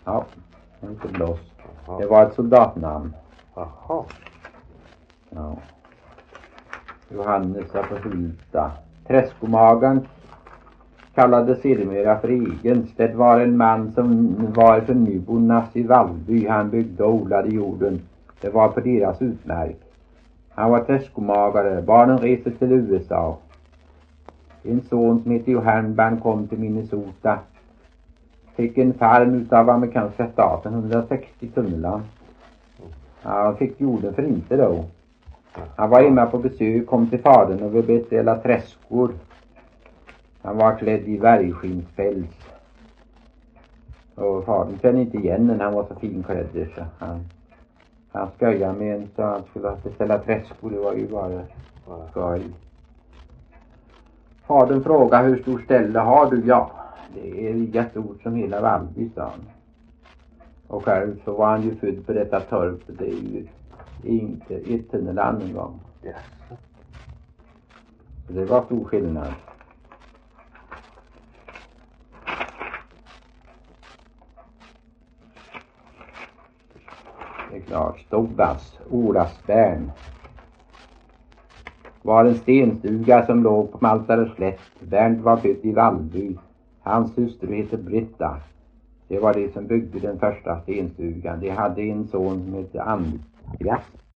Ja, inte Bloss. Det var ett soldatnamn. Jaha. Ja. Johannes Apostolita. Träskomagen kallades sedermera för Egens. Det var en man som var för nybornas i Vallby. Han byggde och odlade jorden. Det var på deras utmärk. Han var träskomagare. Barnen reste till USA. En son som heter Johan kom till Minnesota. Fick en farm utav amerikanska staten, 160 tunnland. Han fick jorden för inte då. Han var hemma på besök, kom till fadern och ville beställa träskor. Han var klädd i värjskinspäls. Och fadern kände inte igen när han var så finklädd. Så han skojade med en så han skulle beställa träskor. Det var ju bara skoj. Fadern frågade hur stor ställe har du? Ja, det är lika stort som hela Vallby, sa han. Och själv så var han ju född på detta torp. Det är ju inte ett tunnland en gång. Yes. Så det var stor skillnad. Det är klart. Stobbas, Orasbärn var en stenstuga som låg på Maltareslätt. Bernt var född i Vallby. Hans hustru heter Britta. Det var det som byggde den första stenstugan. De hade en son som hette Andreas.